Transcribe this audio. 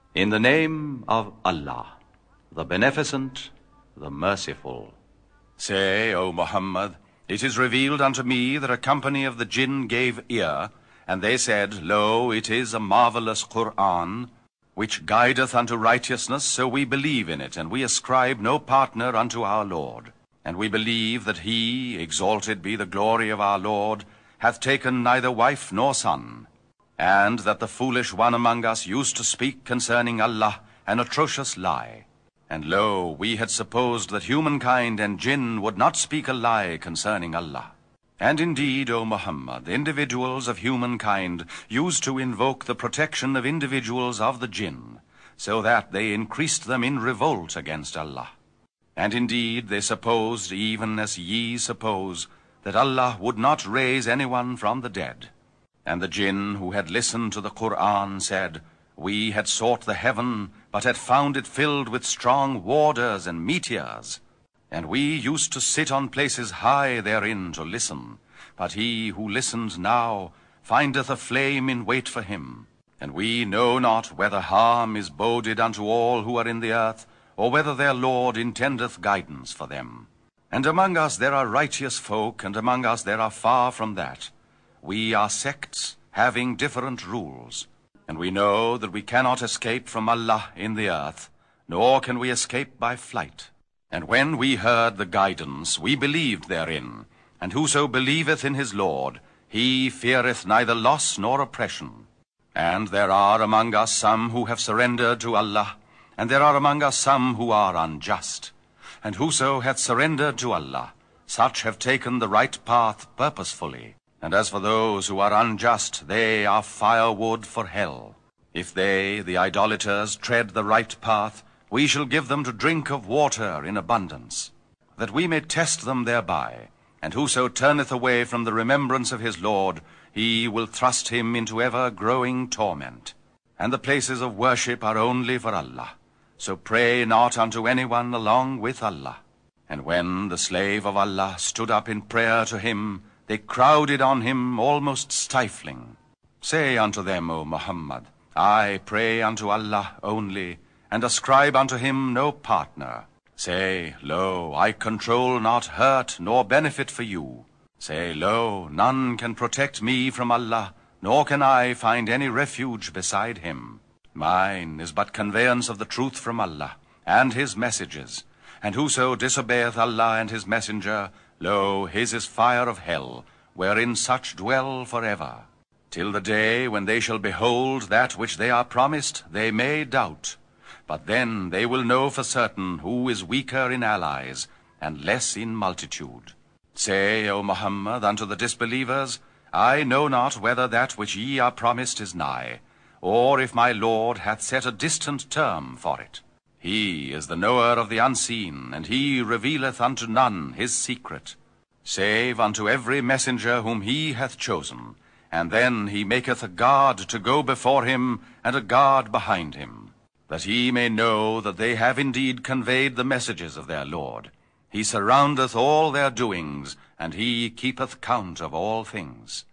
In the name of Allah, the Beneficent, the Merciful. Say, O Muhammad, it is revealed unto me that a company of the jinn gave ear, and they said, Lo, it is a marvelous Qur'an, which guideth unto righteousness, so we believe in it, and we ascribe no partner unto our Lord. And we believe that he, exalted be the glory of our Lord, hath taken neither wife nor son, and that the foolish one among us used to speak concerning Allah an atrocious lie. And lo, we had supposed that humankind and jinn would not speak a lie concerning Allah. And indeed, O Muhammad, individuals of humankind used to invoke the protection of individuals of the jinn, so that they increased them in revolt against Allah. And indeed they supposed, even as ye suppose, that Allah would not raise anyone from the dead. And the jinn who had listened to the Qur'an said, We had sought the heaven, but had found it filled with strong warders and meteors. And we used to sit on places high therein to listen. But he who listens now findeth a flame in wait for him. And we know not whether harm is boded unto all who are in the earth, or whether their Lord intendeth guidance for them. And among us there are righteous folk, and among us there are far from that. We are sects, having different rules. And we know that we cannot escape from Allah in the earth, nor can we escape by flight. And when we heard the guidance, we believed therein. And whoso believeth in his Lord, he feareth neither loss nor oppression. And there are among us some who have surrendered to Allah, and there are among us some who are unjust. And whoso hath surrendered to Allah, such have taken the right path purposefully. And as for those who are unjust, they are firewood for hell. If they, the idolaters, tread the right path, we shall give them to drink of water in abundance, that we may test them thereby. And whoso turneth away from the remembrance of his Lord, he will thrust him into ever-growing torment. And the places of worship are only for Allah. So pray not unto anyone along with Allah. And when the slave of Allah stood up in prayer to him, they crowded on him, almost stifling. Say unto them, O Muhammad, I pray unto Allah only, and ascribe unto him no partner. Say, Lo, I control not hurt nor benefit for you. Say, Lo, none can protect me from Allah, nor can I find any refuge beside him. Mine is but conveyance of the truth from Allah, and his messages. And whoso disobeyeth Allah and his messenger, lo, his is fire of hell, wherein such dwell forever. Till the day when they shall behold that which they are promised, they may doubt. But then they will know for certain who is weaker in allies, and less in multitude. Say, O Muhammad, unto the disbelievers, I know not whether that which ye are promised is nigh, or if my Lord hath set a distant term for it. He is the knower of the unseen, and he revealeth unto none his secret, save unto every messenger whom he hath chosen, and then he maketh a guard to go before him, and a guard behind him, that he may know that they have indeed conveyed the messages of their Lord. He surroundeth all their doings, and he keepeth count of all things.